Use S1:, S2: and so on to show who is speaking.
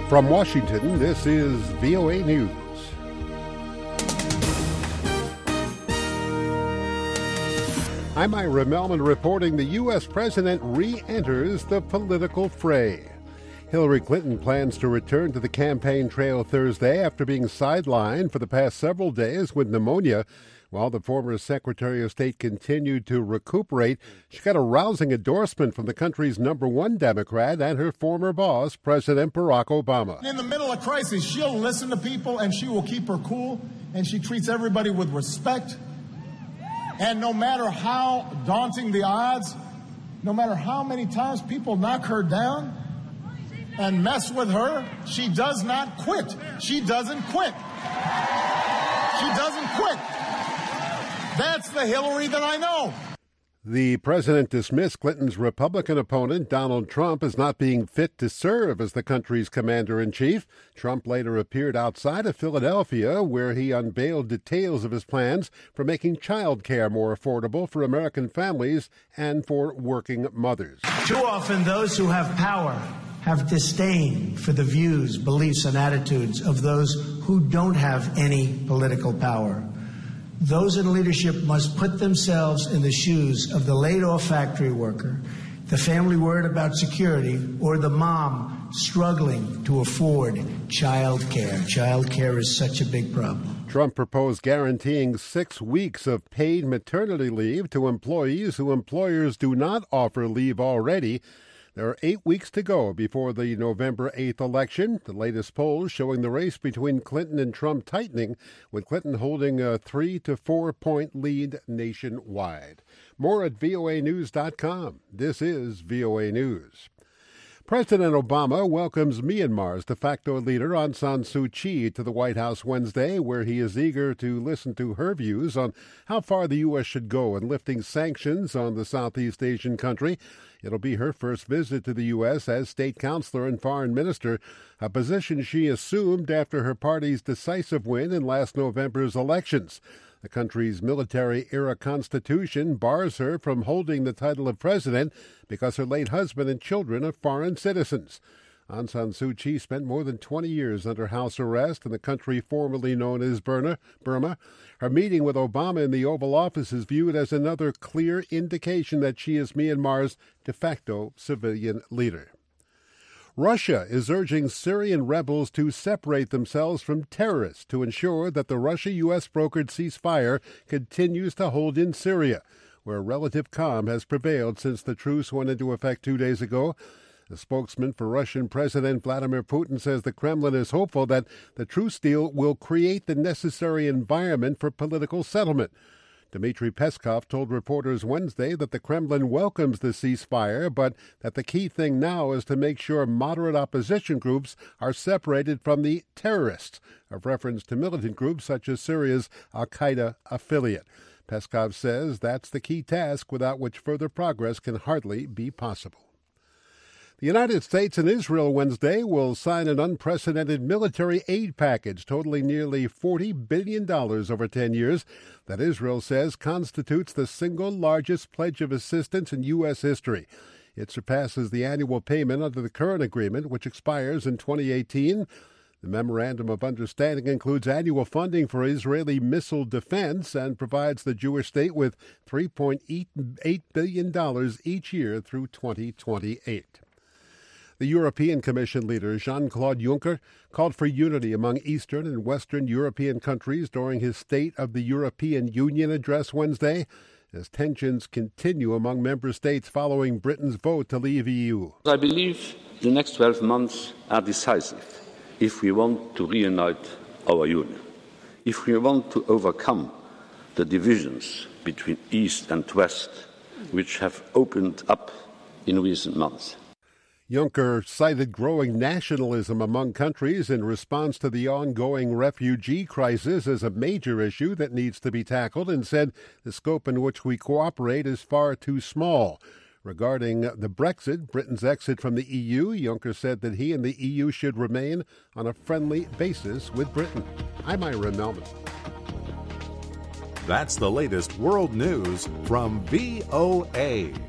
S1: From Washington, this is VOA News. I'm Ira Melman reporting the U.S. president re-enters the political fray. Hillary Clinton plans to return to the campaign trail Thursday after being sidelined for the past several days with pneumonia. While the former Secretary of State continued to recuperate, she got a rousing endorsement from the country's number one Democrat and her former boss, President Barack Obama.
S2: In the middle of crisis, she'll listen to people and she will keep her cool, and she treats everybody with respect. And no matter how daunting the odds, no matter how many times people knock her down and mess with her, she does not quit. She doesn't quit. She doesn't quit. That's the Hillary that I know.
S1: The president dismissed Clinton's Republican opponent, Donald Trump, as not being fit to serve as the country's commander-in-chief. Trump later appeared outside of Philadelphia, where he unveiled details of his plans for making child care more affordable for American families and for working mothers.
S3: Too often, those who have power have disdain for the views, beliefs, and attitudes of those who don't have any political power. Those in leadership must put themselves in the shoes of the laid-off factory worker, the family worried about security, or the mom struggling to afford child care. Child care is such a big problem.
S1: Trump proposed guaranteeing 6 weeks of paid maternity leave to employees who employers do not offer leave already. There are 8 weeks to go before the November 8th election. The latest polls showing the race between Clinton and Trump tightening, with Clinton holding a 3 to 4 point lead nationwide. More at voanews.com. This is VOA News. President Obama welcomes Myanmar's de facto leader Aung San Suu Kyi to the White House Wednesday, where he is eager to listen to her views on how far the U.S. should go in lifting sanctions on the Southeast Asian country. It'll be her first visit to the U.S. as state counselor and foreign minister, a position she assumed after her party's decisive win in last November's elections. The country's military-era constitution bars her from holding the title of president because her late husband and children are foreign citizens. Aung San Suu Kyi spent more than 20 years under house arrest in the country formerly known as Burma. Her meeting with Obama in the Oval Office is viewed as another clear indication that she is Myanmar's de facto civilian leader. Russia is urging Syrian rebels to separate themselves from terrorists to ensure that the Russia-U.S. brokered ceasefire continues to hold in Syria, where relative calm has prevailed since the truce went into effect 2 days ago. The spokesman for Russian President Vladimir Putin says the Kremlin is hopeful that the truce deal will create the necessary environment for political settlement. Dmitry Peskov told reporters Wednesday that the Kremlin welcomes the ceasefire, but that the key thing now is to make sure moderate opposition groups are separated from the terrorists, a reference to militant groups such as Syria's al-Qaeda affiliate. Peskov says that's the key task without which further progress can hardly be possible. The United States and Israel Wednesday will sign an unprecedented military aid package totaling nearly $40 billion over 10 years that Israel says constitutes the single largest pledge of assistance in U.S. history. It surpasses the annual payment under the current agreement, which expires in 2018. The Memorandum of Understanding includes annual funding for Israeli missile defense and provides the Jewish state with $3.8 billion each year through 2028. The European Commission leader, Jean-Claude Juncker, called for unity among Eastern and Western European countries during his State of the European Union address Wednesday, as tensions continue among member states following Britain's vote to leave EU.
S4: I believe the next 12 months are decisive if we want to reunite our union, if we want to overcome the divisions between East and West, which have opened up in recent months.
S1: Juncker cited growing nationalism among countries in response to the ongoing refugee crisis as a major issue that needs to be tackled and said the scope in which we cooperate is far too small. Regarding the Brexit, Britain's exit from the EU, Juncker said that he and the EU should remain on a friendly basis with Britain. I'm Ira Melman.
S5: That's the latest world news from VOA.